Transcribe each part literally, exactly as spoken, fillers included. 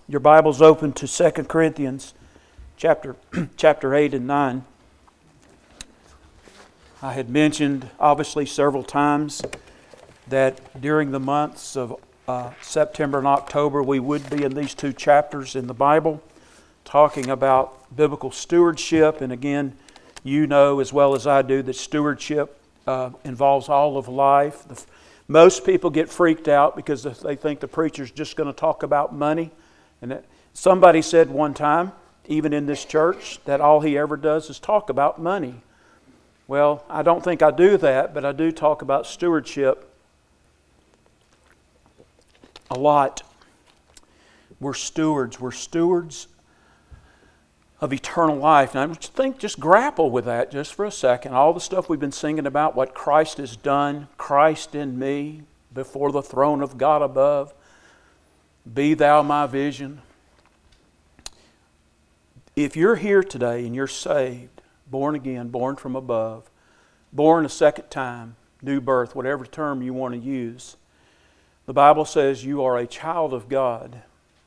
your Bible's open to Second Corinthians chapter, chapter eight and nine. I had mentioned, obviously, several times that during the months of uh, September and October, we would be in these two chapters in the Bible, talking about biblical stewardship. And again, you know as well as I do that stewardship uh, involves all of life. The, most people get freaked out because they think the preacher's just going to talk about money. And that, somebody said one time, even in this church, that all he ever does is talk about money. Well, I don't think I do that, but I do talk about stewardship a lot. We're stewards. We're stewards of eternal life. And I think just grapple with that just for a second. All the stuff we've been singing about, what Christ has done, Christ in me, before the throne of God above. Be thou my vision. If you're here today and you're saved, born again, born from above, born a second time, new birth, whatever term you want to use, the Bible says you are a child of God.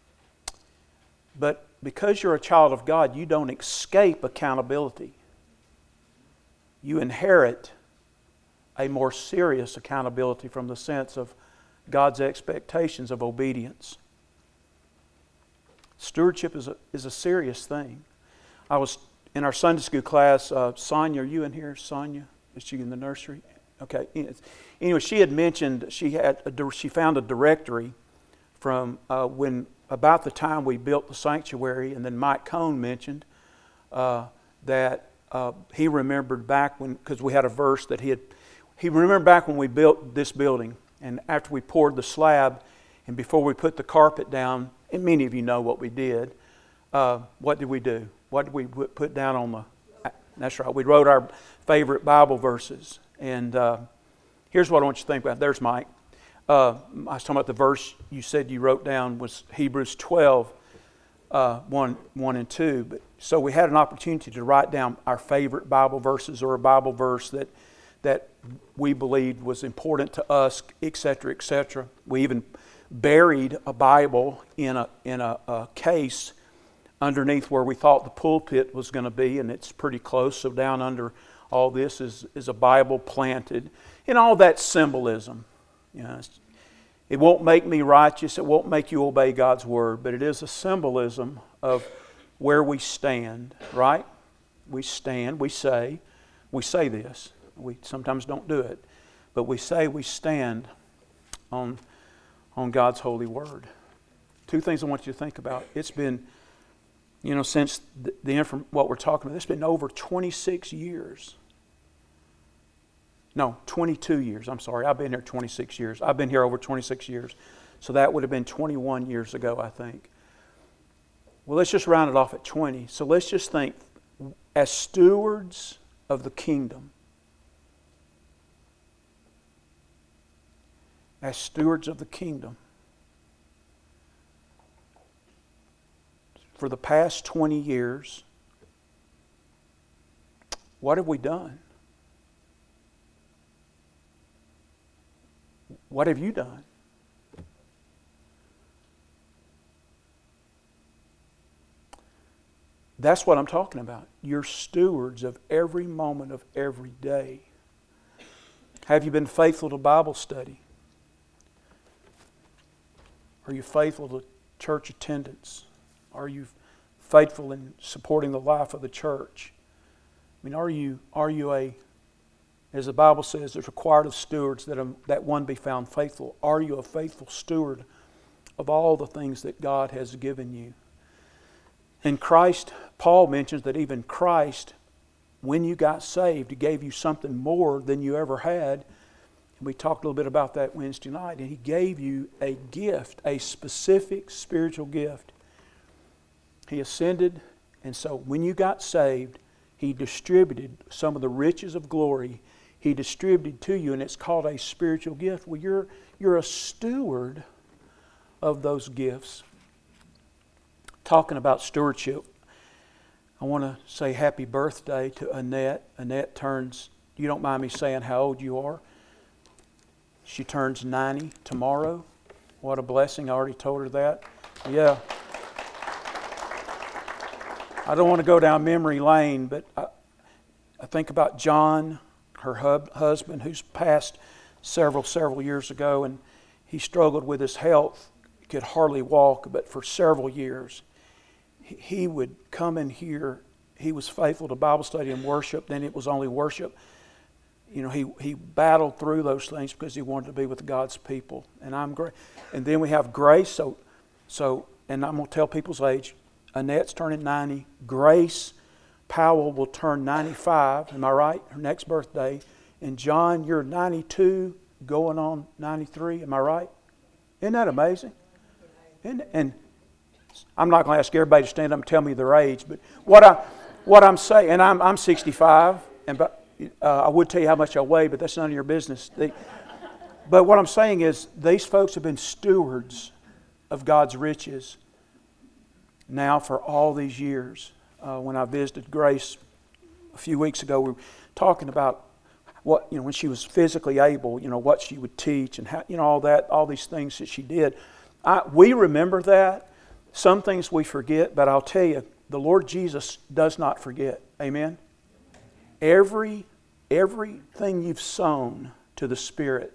But because you're a child of God, you don't escape accountability. You inherit a more serious accountability from the sense of God's expectations of obedience. Stewardship is a, is a serious thing. I was in our Sunday school class, uh, Sonia, are you in here, Sonia? Is she in the nursery? Okay. Anyway, she had mentioned, she had a, she found a directory from uh, when, about the time we built the sanctuary, and then Mike Cone mentioned uh, that uh, he remembered back when, because we had a verse that he had, he remembered back when we built this building, and after we poured the slab, and before we put the carpet down, and many of you know what we did, uh, what did we do? What did we put down on the, that's right, we wrote our favorite Bible verses. And uh, here's what I want you to think about. There's Mike. Uh, I was talking about the verse you said you wrote down was Hebrews twelve, uh, one, one and two. But, so we had an opportunity to write down our favorite Bible verses, or a Bible verse that that we believed was important to us, et cetera, et cetera. We even buried a Bible in a in a, a case underneath where we thought the pulpit was going to be, and it's pretty close. So down under all this is, is a Bible planted, and all that symbolism. You know, it won't make me righteous, it won't make you obey God's word, but it is a symbolism of where we stand, right? We stand, we say, we say this. We sometimes don't do it, but we say we stand on on God's holy word. Two things I want you to think about. It's been, you know, since the, the inform- what we're talking about, it's been over twenty-six years. No, twenty-two years. I'm sorry. I've been here twenty-six years. I've been here over twenty-six years. So that would have been twenty-one years ago, I think. Well, let's just round it off at twenty. So let's just think, as stewards of the kingdom, as stewards of the kingdom, for the past twenty years, what have we done? What have you done? That's what I'm talking about. You're stewards of every moment of every day. Have you been faithful to Bible study? Are you faithful to church attendance? Are you faithful in supporting the life of the church? I mean, are you are you a, as the Bible says, it's required of stewards that, um, that one be found faithful. Are you a faithful steward of all the things that God has given you? And Christ, Paul mentions that even Christ, when you got saved, He gave you something more than you ever had. And we talked a little bit about that Wednesday night. And He gave you a gift, a specific spiritual gift. He ascended, and so when you got saved, He distributed some of the riches of glory. He distributed to you, and it's called a spiritual gift. Well, you're, you're a steward of those gifts. Talking about stewardship, I want to say happy birthday to Annette. Annette turns, you don't mind me saying how old you are? She turns ninety tomorrow. What a blessing. I already told her that. Yeah. I don't want to go down memory lane, but I, I think about John, her hub, husband, who's passed several, several years ago, and he struggled with his health, could hardly walk, but for several years, he, he would come in here. He was faithful to Bible study and worship. Then it was only worship. You know, he, he battled through those things because he wanted to be with God's people. And I'm great. And then we have Grace. So, so, and I'm going to tell people's age. Annette's turning ninety. Grace Powell will turn ninety-five. Am I right? Her next birthday. And John, you're ninety-two, going on ninety-three. Am I right? Isn't that amazing? And, and I'm not going to ask everybody to stand up and tell me their age, but what I, what I'm saying, and I'm I'm sixty-five, and but uh, I would tell you how much I weigh, but that's none of your business. They, but what I'm saying is, these folks have been stewards of God's riches now for all these years. Uh, when I visited Grace a few weeks ago, we were talking about what, you know, when she was physically able, you know, what she would teach and how, you know, all that, all these things that she did. I, we remember that. Some things we forget, but I'll tell you, the Lord Jesus does not forget. Amen? Every, everything you've sown to the Spirit,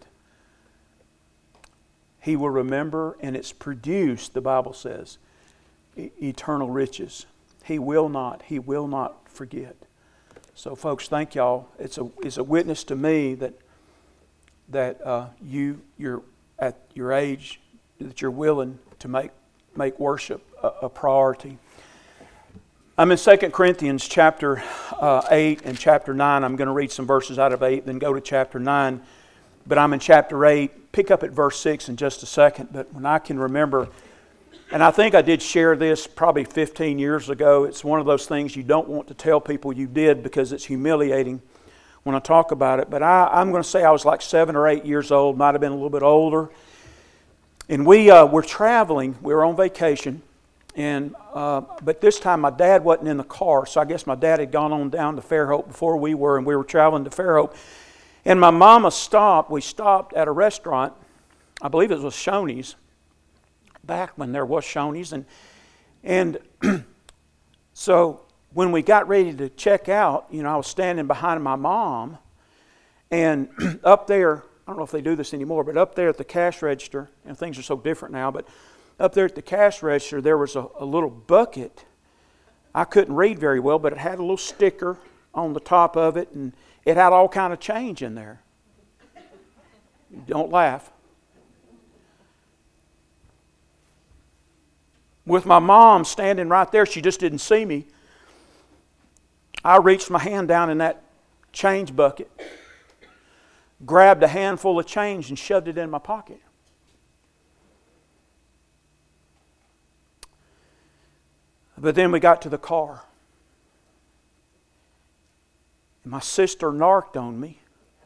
He will remember, and it's produced, the Bible says, e- eternal riches. He will not, He will not forget. So, folks, thank y'all. It's a it's a witness to me that that uh, you you're at your age, that you're willing to make make worship a, a priority. I'm in Second Corinthians chapter uh, eight and chapter nine. I'm going to read some verses out of eight, then go to chapter nine. But I'm in chapter eight. Pick up at verse six in just a second. But when I can remember, and I think I did share this probably fifteen years ago. It's one of those things you don't want to tell people you did because it's humiliating when I talk about it. But I, I'm going to say I was like seven or eight years old, might have been a little bit older. And we uh, were traveling. We were on vacation. And uh, but this time my dad wasn't in the car. So I guess my dad had gone on down to Fairhope before we were. And we were traveling to Fairhope. And my mama stopped. We stopped at a restaurant. I believe it was Shoney's. Back when there was Shoney's, and and so when we got ready to check out, you know, I was standing behind my mom, and up there, I don't know if they do this anymore, but up there at the cash register, and things are so different now, but up there at the cash register, there was a, a little bucket. I couldn't read very well, but it had a little sticker on the top of it, and it had all kind of change in there. Don't laugh. With my mom standing right there, she just didn't see me. I reached my hand down in that change bucket, grabbed a handful of change and shoved it in my pocket. But then we got to the car. And my sister narked on me.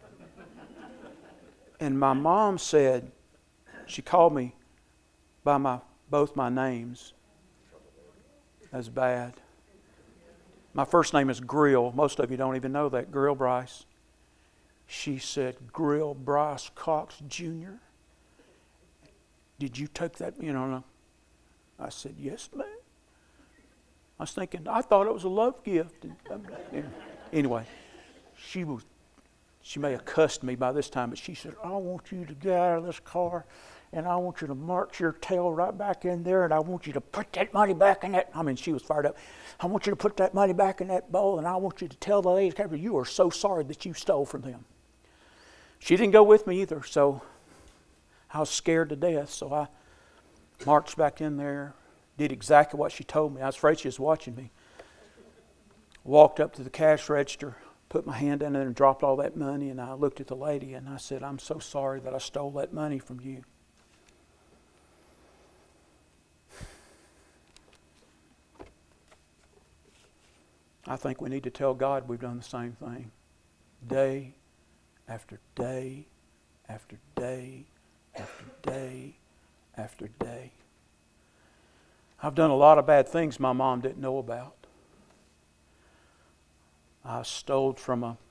And my mom said, she called me by my both my names. That's bad. My first name is Grill. Most of you don't even know that. Grill Bryce. She said, Grill Bryce Cox Junior Did you take that? You know, I said, yes, ma'am. I was thinking, I thought it was a love gift. Anyway, she was, she may have cussed me by this time, but she said, I want you to get out of this car and I want you to march your tail right back in there, and I want you to put that money back in that. I mean, she was fired up. I want you to put that money back in that bowl, and I want you to tell the ladies, you are so sorry that you stole from them. She didn't go with me either, so I was scared to death. So I marched back in there, did exactly what she told me. I was afraid she was watching me. Walked up to the cash register, put my hand in there and dropped all that money, and I looked at the lady and I said, I'm so sorry that I stole that money from you. I think we need to tell God we've done the same thing. Day after day after day after day after day. I've done a lot of bad things my mom didn't know about. I stole from a...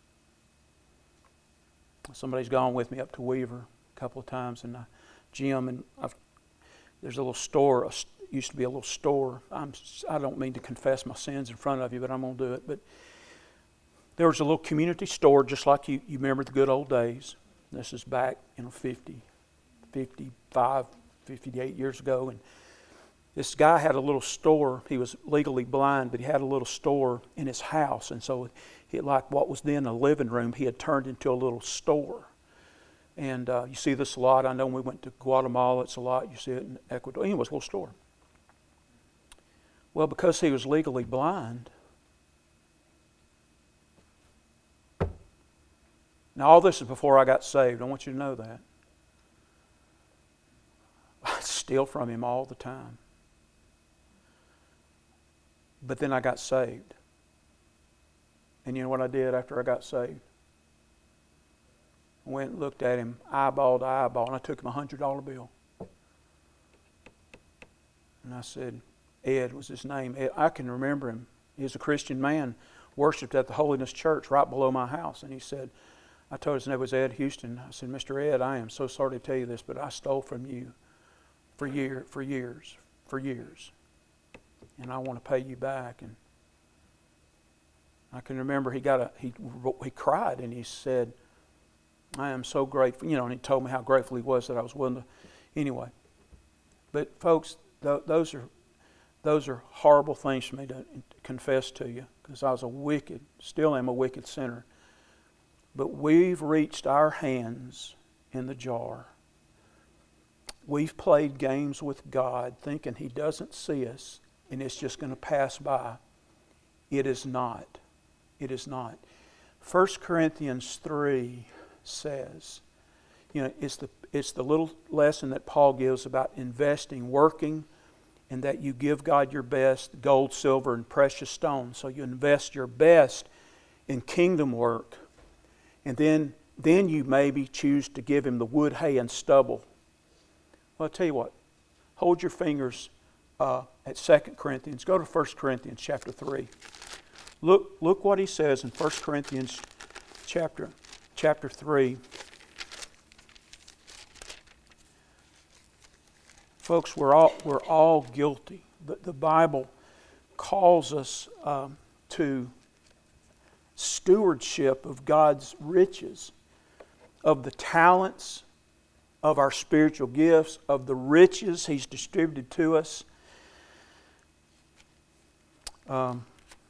Somebody's gone with me up to Weaver a couple of times, and I, Jim, and I've, there's a little store used to be a little store. I'm, I don't mean to confess my sins in front of you, but I'm going to do it. But there was a little community store, just like you, you remember the good old days. This is back, you know, fifty, fifty-five, fifty-eight years ago. And this guy had a little store. He was legally blind, but he had a little store in his house. And so he, like what was then a living room, he had turned into a little store. And uh, you see this a lot. I know when we went to Guatemala, it's a lot. You see it in Ecuador. Anyway, it's a little store. Well, because he was legally blind. Now, all this is before I got saved. I want you to know that. I steal from him all the time. But then I got saved. And you know what I did after I got saved? I went and looked at him eyeball to eyeball, and I took him a one hundred dollar bill. And I said, Ed was his name. Ed, I can remember him. He was a Christian man, worshipped at the Holiness Church right below my house. And he said, I told his name was Ed Houston. I said, Mister Ed, I am so sorry to tell you this, but I stole from you for year, for years, for years. And I want to pay you back. And I can remember he got a he he cried and he said, I am so grateful. You know, and he told me how grateful he was that I was willing to. Anyway, but folks, th- those are those are horrible things for me to confess to you, because I was a wicked, still am a wicked sinner. But we've reached our hands in the jar. We've played games with God thinking He doesn't see us and it's just going to pass by. It is not. It is not. First Corinthians three says, you know, it's the it's the little lesson that Paul gives about investing, working, and that you give God your best, gold, silver, and precious stones. So you invest your best in kingdom work. And then, then you maybe choose to give Him the wood, hay, and stubble. Well, I'll tell you what. Hold your fingers uh, at Second Corinthians. Go to First Corinthians chapter three. Look, look what he says in First Corinthians chapter, chapter three. Folks, we're all, we're all guilty. The, the Bible calls us um, to stewardship of God's riches, of the talents, of our spiritual gifts, of the riches He's distributed to us. Um,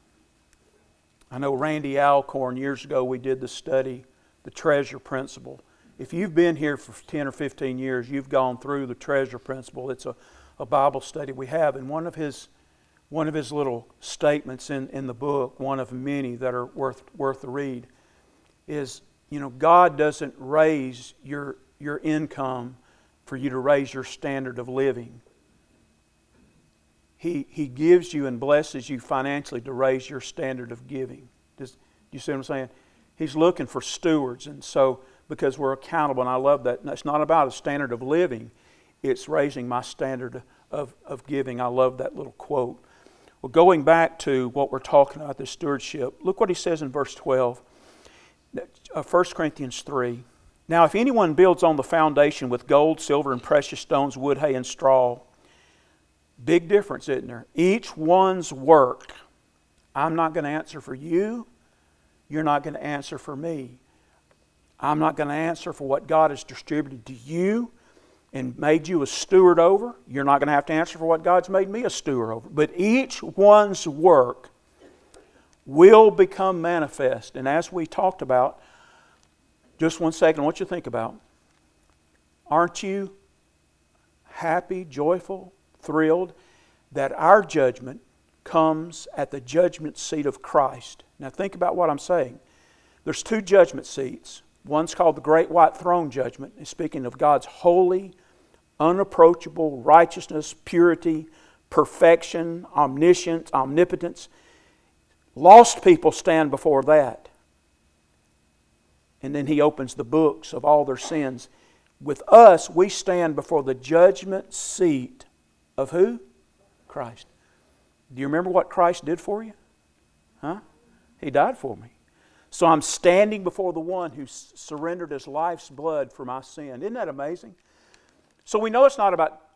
I know Randy Alcorn, years ago we did the study, the treasure principle. If you've been here for ten or fifteen years, you've gone through the treasure principle. It's a, a Bible study we have. And one of his one of his little statements in, in the book, one of many that are worth worth the read, is, you know, God doesn't raise your your income for you to raise your standard of living. He He gives you and blesses you financially to raise your standard of giving. Does, do you see what I'm saying? He's looking for stewards, and so because we're accountable, and I love that. And it's not about a standard of living; it's raising my standard of of giving. I love that little quote. Well, going back to what we're talking about, this stewardship, look what he says in verse twelve, First Corinthians three. Now, if anyone builds on the foundation with gold, silver, and precious stones, wood, hay, and straw, big difference, isn't there? Each one's work. I'm not going to answer for you. You're not going to answer for me. I'm not going to answer for what God has distributed to you and made you a steward over. You're not going to have to answer for what God's made me a steward over. But each one's work will become manifest. And as we talked about, just one second, I want you to think about, aren't you happy, joyful, thrilled that our judgment comes at the judgment seat of Christ? Now think about what I'm saying. There's two judgment seats. One's called the Great White Throne Judgment. It's speaking of God's holy, unapproachable righteousness, purity, perfection, omniscience, omnipotence. Lost people stand before that. And then He opens the books of all their sins. With us, we stand before the judgment seat of who? Christ. Do you remember what Christ did for you? Huh? He died for me. So I'm standing before the one who surrendered His life's blood for my sin. Isn't that amazing? So we know it's not about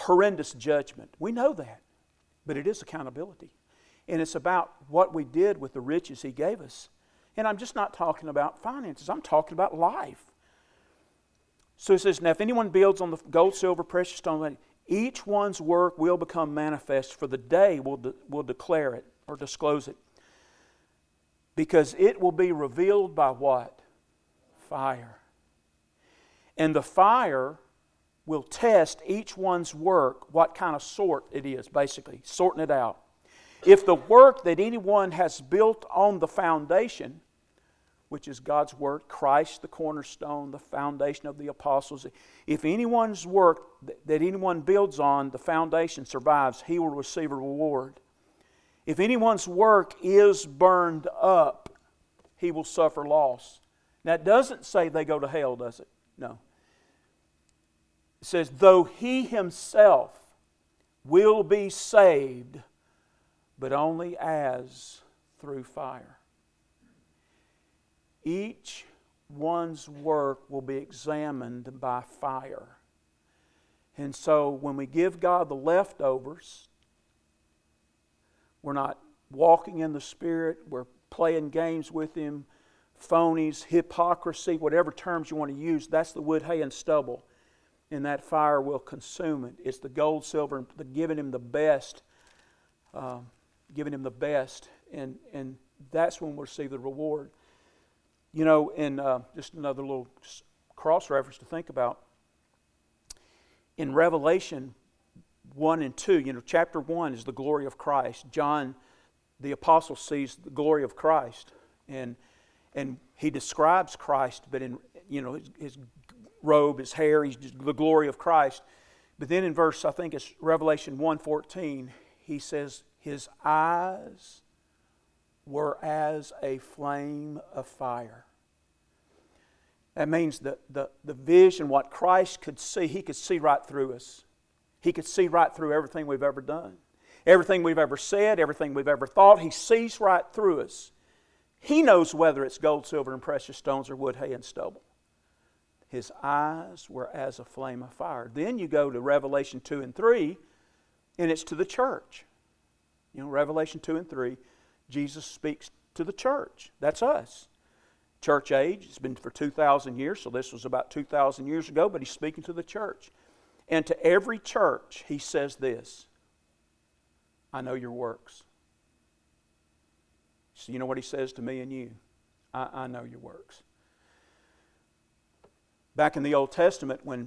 horrendous judgment. We know that. But it is accountability. And it's about what we did with the riches He gave us. And I'm just not talking about finances. I'm talking about life. So it says, now if anyone builds on the gold, silver, precious stone, each one's work will become manifest, for the day will, de- will declare it or disclose it. Because it will be revealed by what? Fire. And the fire will test each one's work, what kind of sort it is, basically, sorting it out. If the work that anyone has built on the foundation, which is God's Word, Christ the cornerstone, the foundation of the apostles, if anyone's work that anyone builds on, the foundation survives, he will receive a reward. If anyone's work is burned up, he will suffer loss. Now it doesn't say they go to hell, does it? No. It says, though he himself will be saved, but only as through fire. Each one's work will be examined by fire. And so when we give God the leftovers, we're not walking in the Spirit, we're playing games with Him, phonies, hypocrisy, whatever terms you want to use, that's the wood, hay, and stubble. And that fire will consume it. It's the gold, silver, and the giving Him the best. Uh, giving Him the best. And, and that's when we'll see the reward. You know, in uh, just another little cross-reference to think about. In Revelation one and two, you know, chapter one is the glory of Christ. John, the apostle, sees the glory of Christ. And and he describes Christ, but in, you know, his, his robe, his hair, he's just the glory of Christ. But then in verse, I think it's Revelation one fourteen, he says, His eyes were as a flame of fire. That means that the, the vision, what Christ could see, He could see right through us. He could see right through everything we've ever done. Everything we've ever said, everything we've ever thought, He sees right through us. He knows whether it's gold, silver, and precious stones or wood, hay, and stubble. His eyes were as a flame of fire. Then you go to Revelation two and three, and it's to the church. You know, Revelation two and three, Jesus speaks to the church. That's us. Church age, it's been for two thousand years, so this was about two thousand years ago, but He's speaking to the church. And to every church, He says this, I know your works. So you know what He says to me and you? I, I know your works. Back in the Old Testament, when,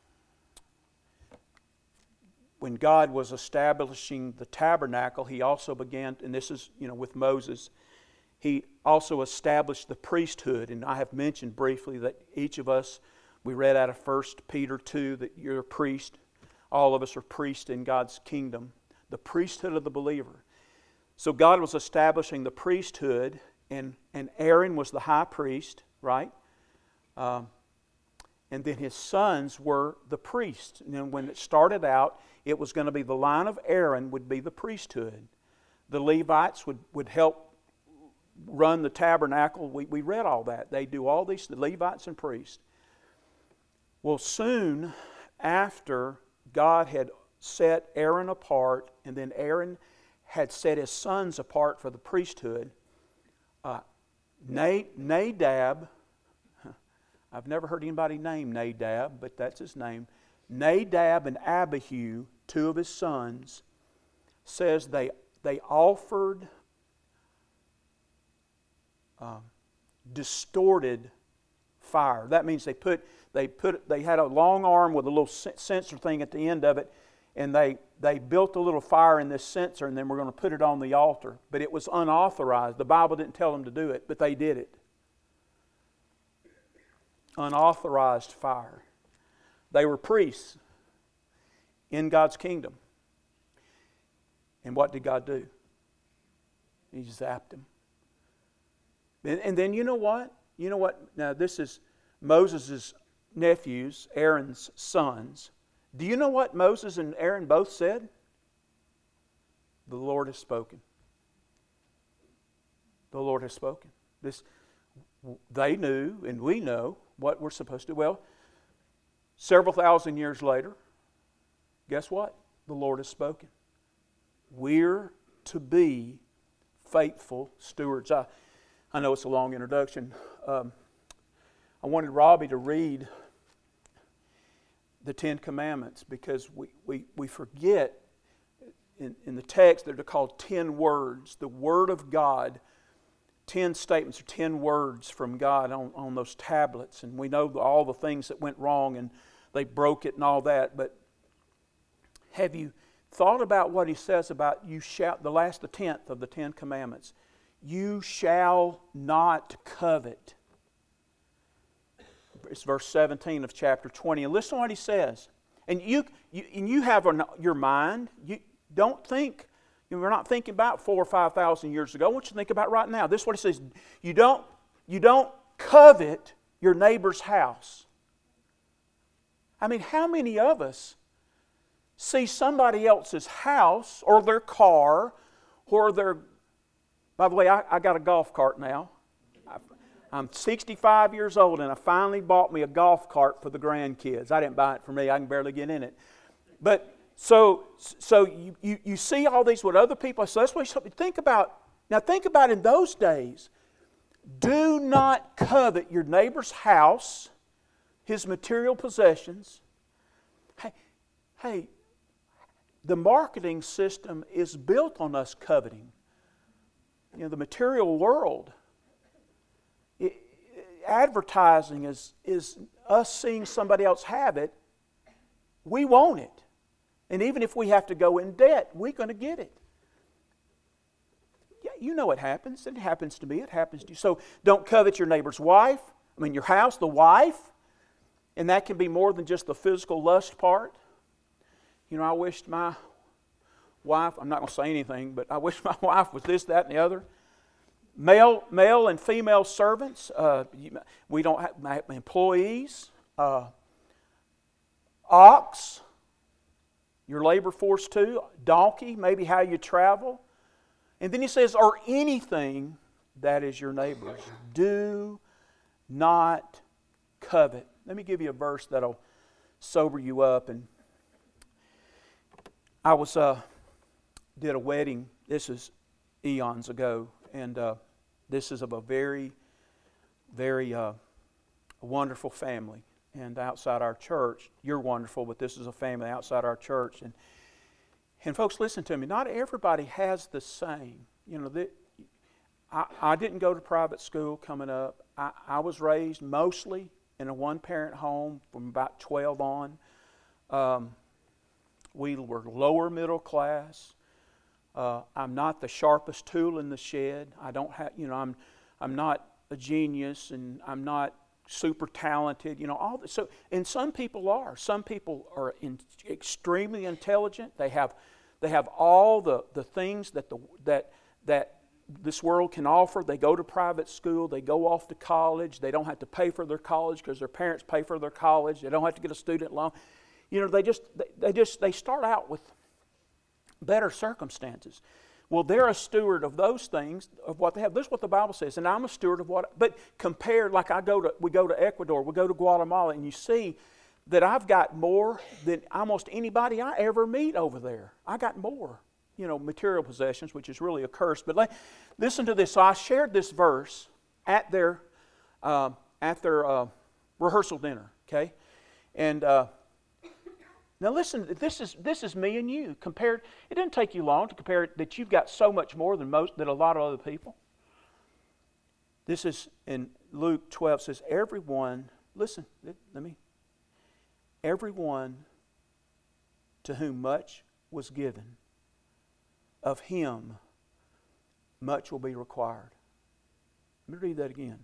when God was establishing the tabernacle, He also began, and this is, you know, with Moses, He also established the priesthood. And I have mentioned briefly that each of us, we read out of First Peter two, that you're a priest. All of us are priests in God's kingdom. The priesthood of the believer. So God was establishing the priesthood, and, and Aaron was the high priest, right? Um, and then his sons were the priests. And then when it started out, it was going to be the line of Aaron would be the priesthood. The Levites would, would help run the tabernacle. We, we read all that. They do all these, the Levites and priests. Well, soon after God had set Aaron apart, and then Aaron had set his sons apart for the priesthood, uh, Nadab, I've never heard anybody name Nadab, but that's his name. Nadab and Abihu, two of his sons, says they they offered uh, distorted fire. That means they put they put they had a long arm with a little sensor thing at the end of it, and they they built a little fire in this sensor, and then we're going to put it on the altar. But it was unauthorized. The Bible didn't tell them to do it, but they did it. Unauthorized fire. They were priests in God's kingdom. And what did God do? He zapped them. And, and then you know what? You know what? Now this is Moses' nephews, Aaron's sons. Do you know what Moses and Aaron both said? The Lord has spoken. The Lord has spoken. This, they knew, and we know what we're supposed to do. Well, several thousand years later, guess what? The Lord has spoken. We're to be faithful stewards. I, I know it's a long introduction. Um, I wanted Robbie to read the Ten Commandments because we, we, we forget in, in the text that they're called ten words. The Word of God, ten statements or ten words from God on, on those tablets. And we know all the things that went wrong and they broke it and all that. But have you thought about what he says about you shall, the last, the tenth of the Ten Commandments? You shall not covet. It's verse seventeen of chapter twenty. And listen to what he says. And you, you, and you have your mind. You don't think, you know, we're not thinking about four or five thousand years ago. I want you to think about right now. This is what he says. You don't, you don't covet your neighbor's house. I mean, how many of us see somebody else's house or their car or their... By the way, I, I got a golf cart now. I, I'm sixty-five years old and I finally bought me a golf cart for the grandkids. I didn't buy it for me. I can barely get in it. But so so you, you, you see all these what other people... So that's what you think about. Now think about in those days. Do not covet your neighbor's house, his material possessions. Hey, hey, the marketing system is built on us coveting. You know, the material world, it, advertising is, is us seeing somebody else have it. We want it. And even if we have to go in debt, we're going to get it. Yeah, you know it happens. It happens to me. It happens to you. So don't covet your neighbor's wife. I mean, your house, the wife. And that can be more than just the physical lust part. You know, I wished my wife, I'm not going to say anything, but I wish my wife was this, that, and the other. Male, male and female servants. Uh, we don't have employees. Uh, ox, your labor force too. Donkey, maybe how you travel. And then he says, or anything that is your neighbor's. Do not covet. Let me give you a verse that'll sober you up. And I was uh, did a wedding. This is eons ago, and uh, this is of a very, very uh, wonderful family. And outside our church, you're wonderful, but this is a family outside our church. And and folks, listen to me. Not everybody has the same. You know, the, I I didn't go to private school coming up. I, I was raised mostly in a one-parent home from about twelve on. Um, we were lower middle class. Uh, I'm not the sharpest tool in the shed. I don't have, you know, I'm I'm not a genius, and I'm not super talented. You know, all this. So, and some people are. Some people are in, extremely intelligent. They have they have all the, the things that the that that this world can offer. They go to private school. They go off to college. They don't have to pay for their college because their parents pay for their college. They don't have to get a student loan. You know, they just they, they just they start out with better circumstances. Well, they're a steward of those things, of what they have. This is what the Bible says, and I'm a steward of what. But compared, like I go to, we go to Ecuador, we go to Guatemala, and you see that I've got more than almost anybody I ever meet over there. I got more, you know, material possessions, which is really a curse. But let, listen to this. So I shared this verse at their uh, at their uh, rehearsal dinner. Okay, and. Uh, Now listen, this is this is me and you. Compared, it didn't take you long to compare it, that you've got so much more than most than a lot of other people. This is in Luke twelve says, everyone, listen, let me. Everyone to whom much was given, of him much will be required. Let me read that again.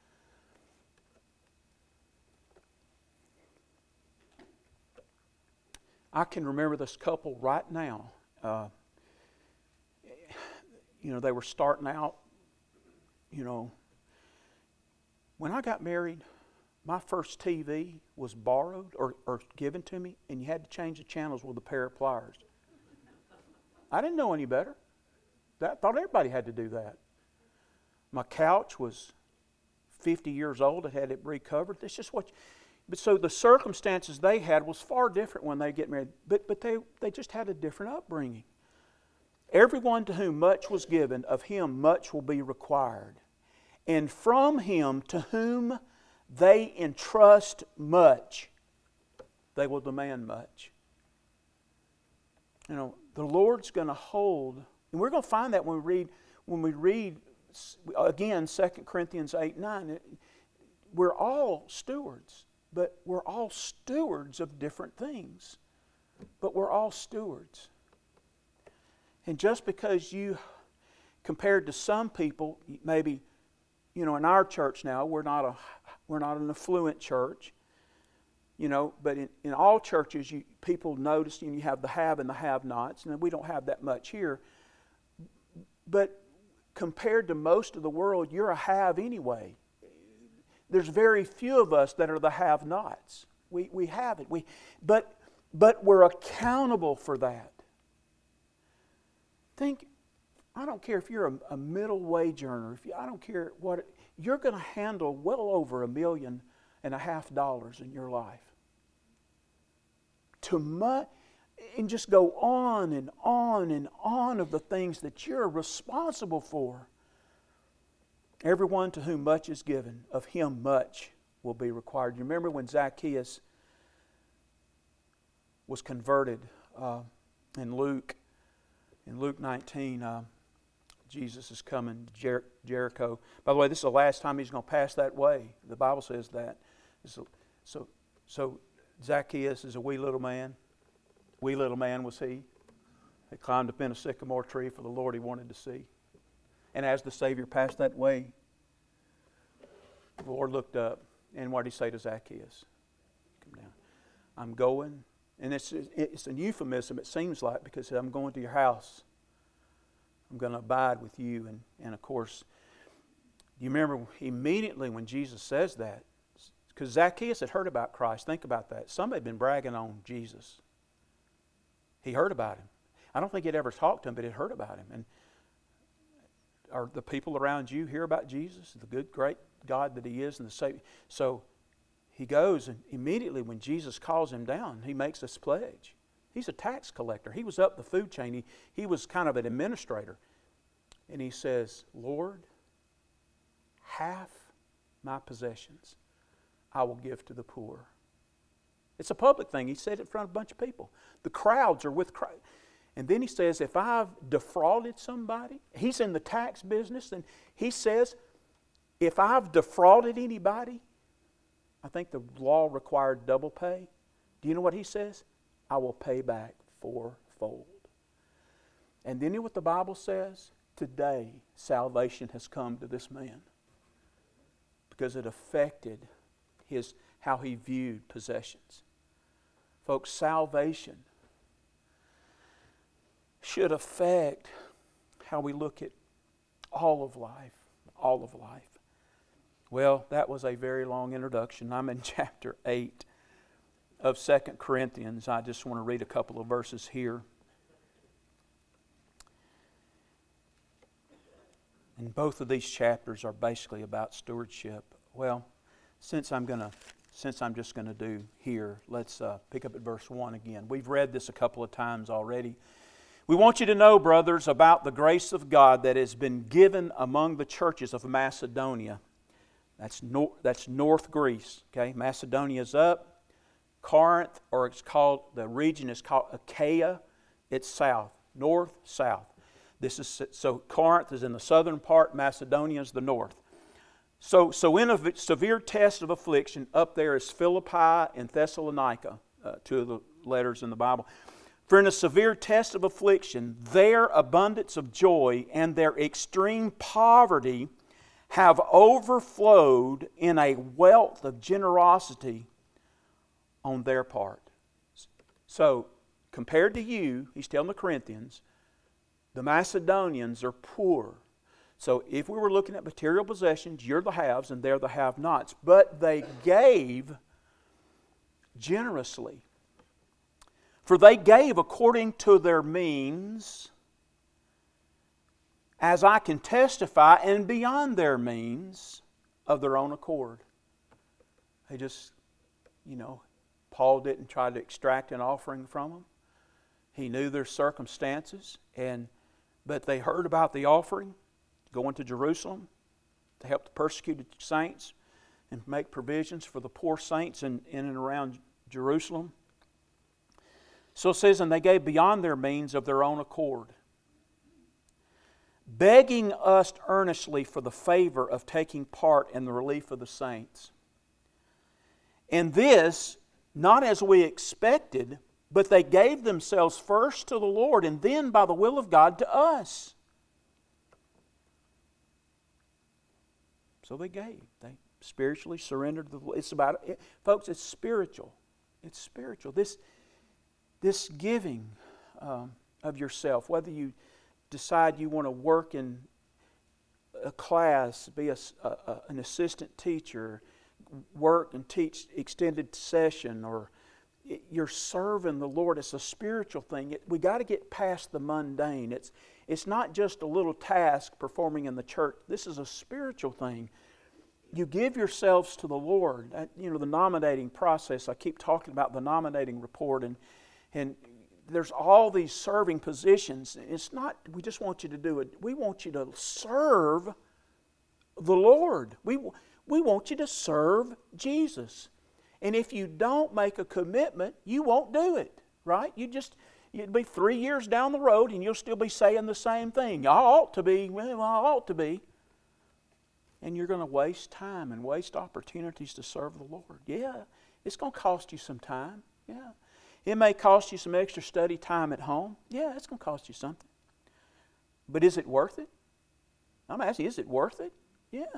I can remember this couple right now. Uh, you know, they were starting out, you know. When I got married, my first T V was borrowed or, or given to me, and you had to change the channels with a pair of pliers. I didn't know any better. I thought everybody had to do that. My couch was fifty years old. It had it recovered. This is what, But so the circumstances they had was far different when they get married. But, but they, they just had a different upbringing. Everyone to whom much was given, of him much will be required. And from him to whom they entrust much, they will demand much. You know, the Lord's going to hold, and we're going to find that when we read, when we read again, Second Corinthians eight, nine, we're all stewards, but we're all stewards of different things. But we're all stewards. And just because you, compared to some people, maybe, you know, in our church now, we're not a, we're not an affluent church, you know, but in, in all churches, you, people notice, and you have the have and the have-nots, and we don't have that much here. But compared to most of the world, you're a have anyway. There's very few of us that are the have-nots. We we have it. We, but but we're accountable for that. Think, I don't care if you're a, a middle wage earner. If you, I don't care what, you're going to handle well over a million and a half dollars in your life. To mu- and just go on and on and on of the things that you're responsible for. Everyone to whom much is given, of him much will be required. You remember when Zacchaeus was converted uh, in Luke, in Luke nineteen, uh, Jesus is coming to Jer- Jericho. By the way, this is the last time he's going to pass that way. The Bible says that. So, so, so Zacchaeus is a wee little man. Wee little man was he. He climbed up in a sycamore tree for the Lord he wanted to see. And as the Savior passed that way, the Lord looked up, and what did he say to Zacchaeus? Come down. I'm going, and it's it's a euphemism, it seems like, because I'm going to your house. I'm going to abide with you. And, and of course, you remember immediately when Jesus says that, because Zacchaeus had heard about Christ. Think about that. Somebody had been bragging on Jesus. He heard about him. I don't think he'd ever talked to him, but he'd heard about him. And are the people around you hear about Jesus, the good, great God that He is and the Savior? So he goes, and immediately when Jesus calls him down, he makes this pledge. He's a tax collector. He was up the food chain. He, he was kind of an administrator. And he says, Lord, half my possessions I will give to the poor. It's a public thing. He said it in front of a bunch of people. The crowds are with Christ. And then he says, if I've defrauded somebody, he's in the tax business, and he says, if I've defrauded anybody, I think the law required double pay. Do you know what he says? I will pay back fourfold. And then you know what the Bible says? Today, salvation has come to this man because it affected his how he viewed possessions. Folks, salvation should affect how we look at all of life, all of life. Well, that was a very long introduction. I'm in chapter eight of Second Corinthians. I just want to read a couple of verses here. And both of these chapters are basically about stewardship. Well, since I'm going to Since I'm just going to do here, let's uh, pick up at verse one again. We've read this a couple of times already. We want you to know, brothers, about the grace of God that has been given among the churches of Macedonia. That's, nor- that's North Greece. Okay, Macedonia's up. Corinth, or it's called, the region is called Achaia. It's south, north, south. This is so Corinth is in the southern part. Macedonia is the north. So, so in a severe test of affliction, up there is Philippi and Thessalonica, uh, two of the letters in the Bible. For in a severe test of affliction, their abundance of joy and their extreme poverty have overflowed in a wealth of generosity on their part. So, compared to you, he's telling the Corinthians, the Macedonians are poor. So if we were looking at material possessions, you're the haves and they're the have-nots. But they gave generously. For they gave according to their means, as I can testify, and beyond their means of their own accord. They just you know, Paul didn't try to extract an offering from them. He knew their circumstances, and but they heard about the offering going to Jerusalem to help the persecuted saints and make provisions for the poor saints in, in and around Jerusalem. So it says, and they gave beyond their means of their own accord, begging us earnestly for the favor of taking part in the relief of the saints. And this, not as we expected, but they gave themselves first to the Lord and then by the will of God to us. So they gave. They spiritually surrendered. The, it's about, it, folks, it's spiritual. It's spiritual. This, this giving um, of yourself, whether you decide you want to work in a class, be a, a, an assistant teacher, work and teach extended session, or you're serving the Lord. It's a spiritual thing. It, we got to get past the mundane. It's it's not just a little task performing in the church. This is a spiritual thing. You give yourselves to the Lord. You know, the nominating process. I keep talking about the nominating report, and and there's all these serving positions. It's not, we just want you to do it. We want you to serve the Lord. We we want you to serve Jesus. And if you don't make a commitment, you won't do it, right? You just, you'd be three years down the road and you'll still be saying the same thing. I ought to be, well, I ought to be. And you're going to waste time and waste opportunities to serve the Lord. Yeah, it's going to cost you some time. Yeah. It may cost you some extra study time at home. Yeah, it's going to cost you something. But is it worth it? I'm asking, is it worth it? Yeah.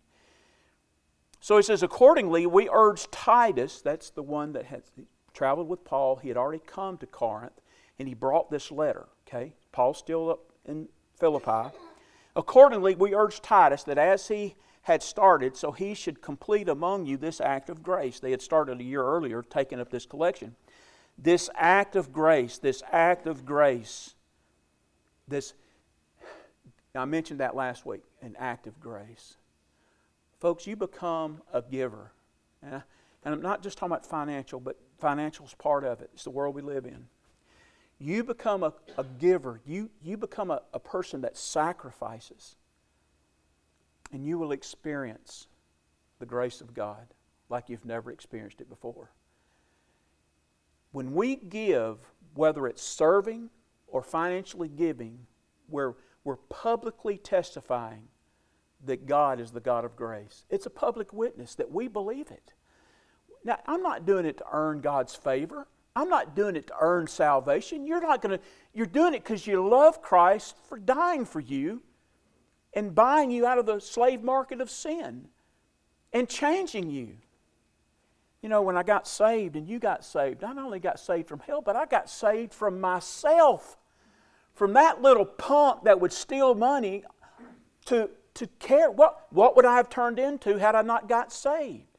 So he says, accordingly, we urge Titus, that's the one that had traveled with Paul. He had already come to Corinth, and he brought this letter. Okay, Paul's still up in Philippi. Accordingly, we urge Titus that as he had started, so he should complete among you this act of grace. They had started a year earlier, taking up this collection. This act of grace, this act of grace, this, I mentioned that last week, an act of grace. Folks, you become a giver. And I'm not just talking about financial, but financial is part of it. It's the world we live in. You become a, a giver. You, you become a, a person that sacrifices. And you will experience the grace of God like you've never experienced it before. When we give, whether it's serving or financially giving, we're, we're publicly testifying that God is the God of grace. It's a public witness that we believe it. Now, I'm not doing it to earn God's favor. I'm not doing it to earn salvation. You're not going to, you're doing it because you love Christ for dying for you and buying you out of the slave market of sin and changing you. You know, when I got saved and you got saved, I not only got saved from hell, but I got saved from myself. From that little punk that would steal money to To care, what, what would I have turned into had I not got saved?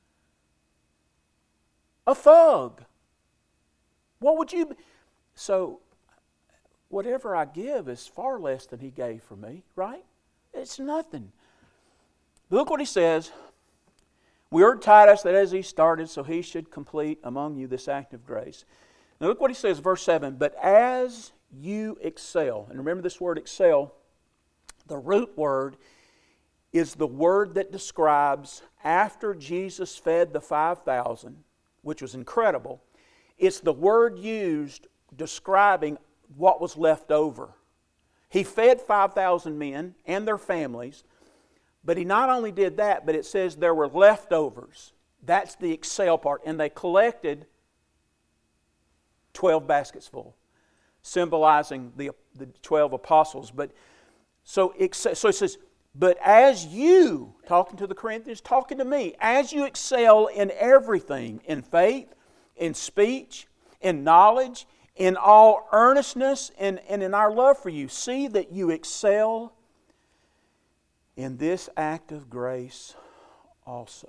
A thug. What would you be? So, whatever I give is far less than He gave for me, right? It's nothing. Look what he says. We urge Titus that as he started, so he should complete among you this act of grace. Now look what he says, verse seven. But as you excel, and remember this word excel, the root word is the word that describes after Jesus fed the five thousand, which was incredible. It's the word used describing what was left over. He fed five thousand men and their families, but he not only did that, but it says there were leftovers. That's the excel part. And they collected twelve baskets full, symbolizing the, the twelve apostles. But so, so it says, but as you, talking to the Corinthians, talking to me, as you excel in everything, in faith, in speech, in knowledge, in all earnestness, and, and in our love for you, see that you excel in this act of grace also.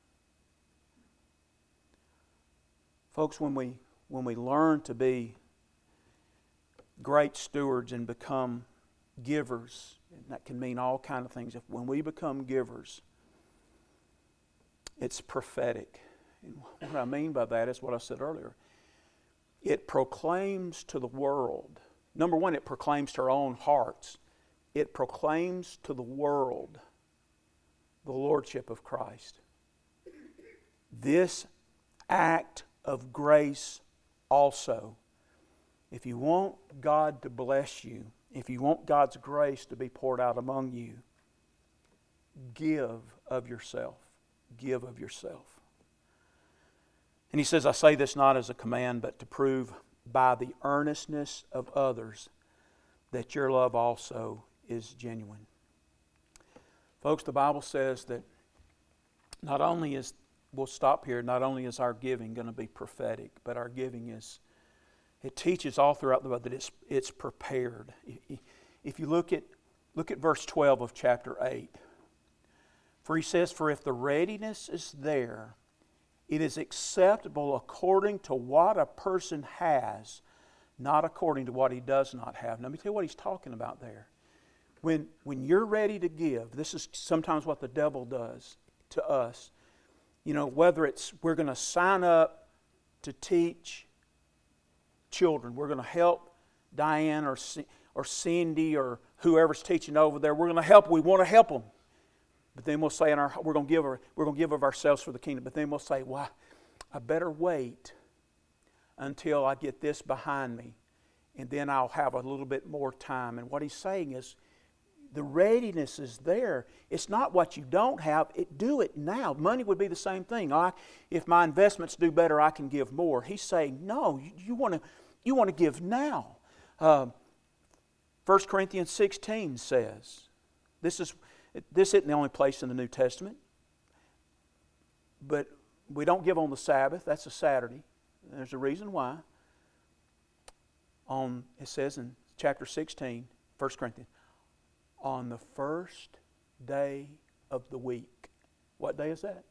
Folks, when we when we learn to be great stewards and become givers, and that can mean all kinds of things. If when we become givers, it's prophetic. And what I mean by that is what I said earlier. It proclaims to the world, number one, it proclaims to our own hearts. It proclaims to the world the Lordship of Christ. This act of grace also, if you want God to bless you, if you want God's grace to be poured out among you, give of yourself. Give of yourself. And he says, I say this not as a command, but to prove by the earnestness of others that your love also is genuine. Folks, the Bible says that not only is, we'll stop here, not only is our giving going to be prophetic, but our giving is, it teaches all throughout the Bible that it's, it's prepared. If you look at, look at verse twelve of chapter eight. For he says, for if the readiness is there, it is acceptable according to what a person has, not according to what he does not have. Now, let me tell you what he's talking about there. When, when you're ready to give, this is sometimes what the devil does to us. You know, whether it's we're going to sign up to teach children, we're going to help Diane or, or Cindy or whoever's teaching over there, we're going to help, we want to help them. But then we'll say, in our, we're going to give, our, we're going to give of ourselves for the kingdom. But then we'll say, well, I better wait until I get this behind me, and then I'll have a little bit more time. And what he's saying is, the readiness is there. It's not what you don't have. It, do it now. Money would be the same thing. I, if my investments do better, I can give more. He's saying, no, you, you want to you want to give now. Uh, First Corinthians sixteen says, this is this isn't the only place in the New Testament, but we don't give on the Sabbath. That's a Saturday. There's a reason why. On it says in chapter sixteen, First Corinthians, on the first day of the week. What day is that?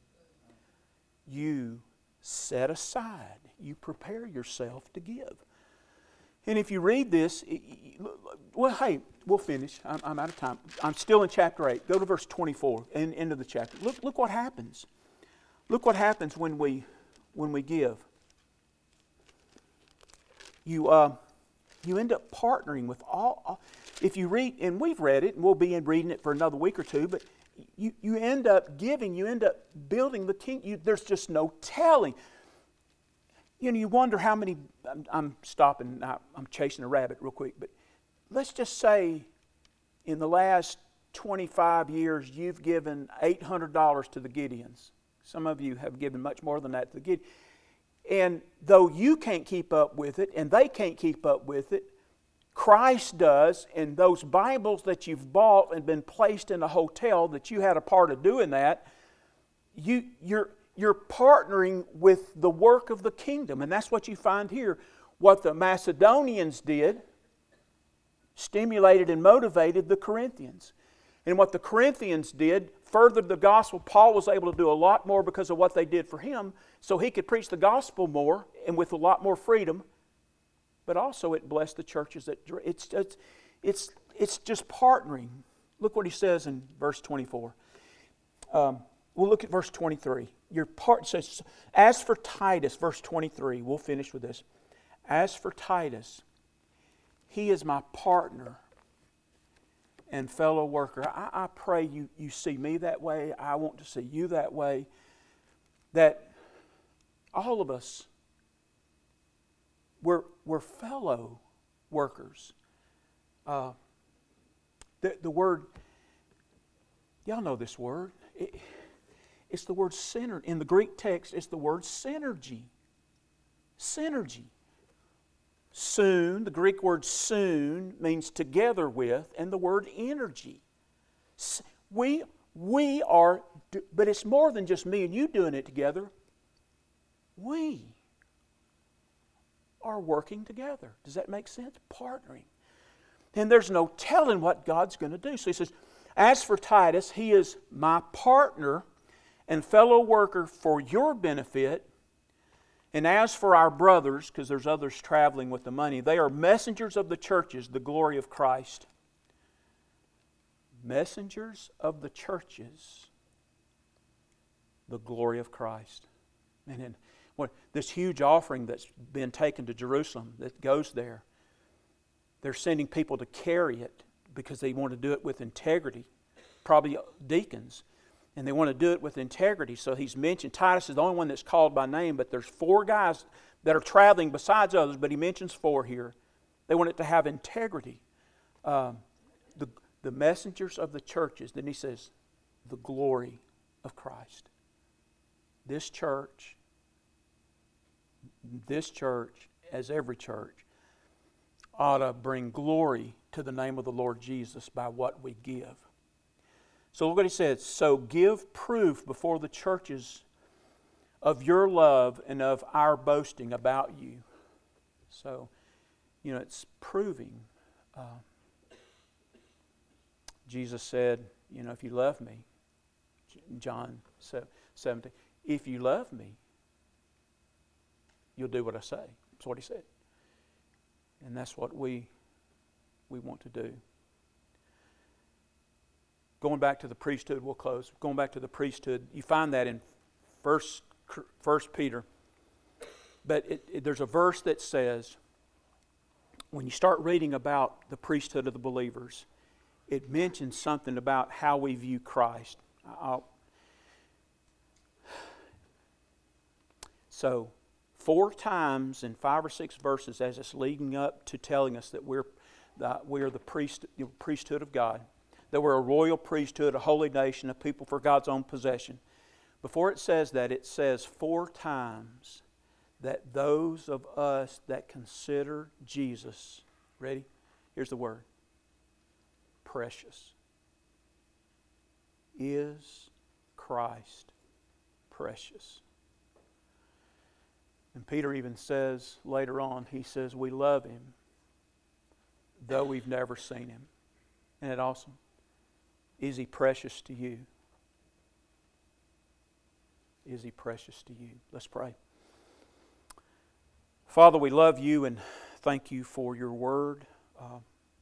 You set aside. You prepare yourself to give. And if you read this, well, hey, we'll finish. I'm, I'm out of time. I'm still in chapter eight. Go to verse twenty-four, in, end of the chapter. Look, look what happens. Look what happens when we when we give. You uh, you end up partnering with all, all. If you read, and we've read it, and we'll be in reading it for another week or two, but you, you end up giving, you end up building the kingdom. There's just no telling. You know, you wonder how many, I'm, I'm stopping, I'm chasing a rabbit real quick, but let's just say in the last twenty-five years, you've given eight hundred dollars to the Gideons. Some of you have given much more than that to the Gideons. And though you can't keep up with it, and they can't keep up with it, Christ does, and those Bibles that you've bought and been placed in a hotel that you had a part of doing that, you, you're, you're partnering with the work of the kingdom. And that's what you find here. What the Macedonians did stimulated and motivated the Corinthians. And what the Corinthians did furthered the gospel. Paul was able to do a lot more because of what they did for him, so he could preach the gospel more and with a lot more freedom. But also it blessed the churches. That it's, it's, it's, it's just partnering. Look what he says in verse twenty-four. Um, we'll look at verse twenty-three. Your part says, as for Titus, verse twenty-three, we'll finish with this. As for Titus, he is my partner and fellow worker. I, I pray you, you see me that way. I want to see you that way. That all of us, we're, we're fellow workers. Uh, the, the word, y'all know this word. It, it's the word synergy. In the Greek text, it's the word synergy. Synergy. Soon, the Greek word soon means together with, and the word energy. We, we are, but it's more than just me and you doing it together. We are working together. Does that make sense? Partnering. And there's no telling what God's going to do. So he says, as for Titus, he is my partner and fellow worker for your benefit. And as for our brothers, because there's others traveling with the money, they are messengers of the churches, the glory of Christ. Messengers of the churches, the glory of Christ. And then what this huge offering that's been taken to Jerusalem that goes there, they're sending people to carry it because they want to do it with integrity, probably deacons, and they want to do it with integrity. So he's mentioned, Titus is the only one that's called by name, but there's four guys that are traveling besides others, but he mentions four here. They want it to have integrity. Um, the, the messengers of the churches, then he says, the glory of Christ. This church, this church, as every church, ought to bring glory to the name of the Lord Jesus by what we give. So look what he says. So give proof before the churches of your love and of our boasting about you. So, you know, it's proving. Uh, Jesus said, you know, if you love me, John seventeen, if you love me, you'll do what I say. That's what he said. And that's what we we want to do. Going back to the priesthood, we'll close. Going back to the priesthood, you find that in First First Peter. But it, it, there's a verse that says, when you start reading about the priesthood of the believers, it mentions something about how we view Christ. I'll, so, four times in five or six verses, as it's leading up to telling us that we're the, we're the priest, you know, priesthood of God, that we're a royal priesthood, a holy nation, a people for God's own possession. Before it says that, it says four times that those of us that consider Jesus, ready? Here's the word, precious. Is Christ precious? And Peter even says later on, he says, we love Him, though we've never seen Him. Isn't it awesome? Is He precious to you? Is He precious to you? Let's pray. Father, we love You and thank You for Your Word. Uh,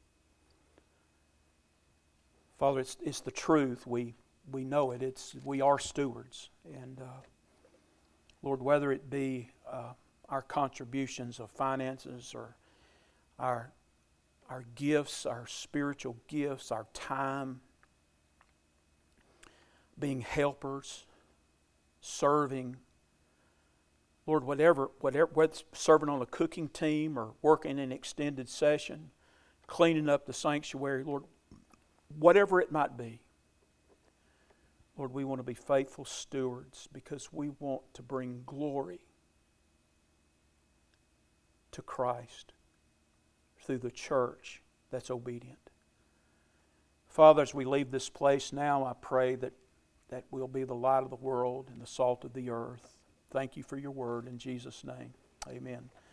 Father, it's, it's the truth. We we know it. It's we are stewards. And uh, Lord, whether it be uh, our contributions of finances or our our gifts, our spiritual gifts, our time, being helpers, serving, Lord, whatever, whatever, whether it's serving on a cooking team or working an extended session, cleaning up the sanctuary, Lord, whatever it might be, Lord, we want to be faithful stewards because we want to bring glory to Christ through the church that's obedient. Father, as we leave this place now, I pray that, that we'll be the light of the world and the salt of the earth. Thank You for Your word in Jesus' name. Amen.